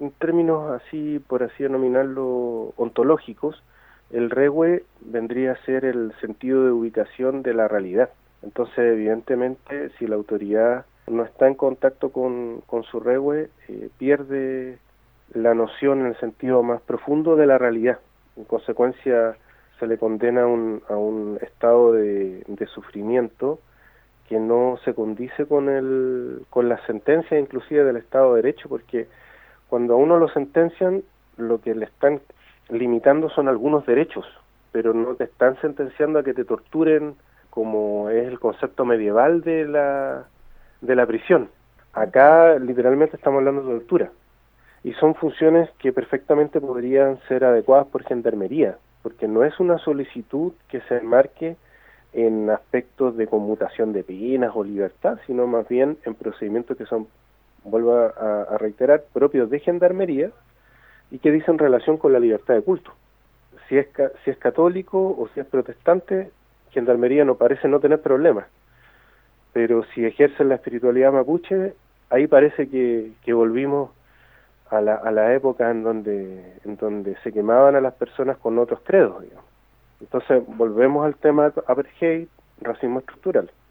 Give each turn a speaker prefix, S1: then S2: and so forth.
S1: en términos así, por así denominarlo, ontológicos, el regue vendría a ser el sentido de ubicación de la realidad. Entonces, evidentemente, si la autoridad no está en contacto con su regue, pierde la noción en el sentido más profundo de la realidad. En consecuencia, se le condena a un estado de sufrimiento que no se condice con las sentencias inclusive del Estado de Derecho, porque cuando a uno lo sentencian, lo que le están limitando son algunos derechos, pero no te están sentenciando a que te torturen, como es el concepto medieval de la prisión. Acá literalmente estamos hablando de tortura, y son funciones que perfectamente podrían ser adecuadas por gendarmería, porque no es una solicitud que se enmarque en aspectos de conmutación de penas o libertad, sino más bien en procedimientos que son, vuelvo a reiterar, propios de gendarmería y que dicen relación con la libertad de culto. Si es católico o si es protestante, gendarmería no parece no tener problemas, pero si ejercen la espiritualidad mapuche, ahí parece que volvimos a la época en donde se quemaban a las personas con otros credos, digamos. Entonces volvemos al tema apartheid, racismo estructural.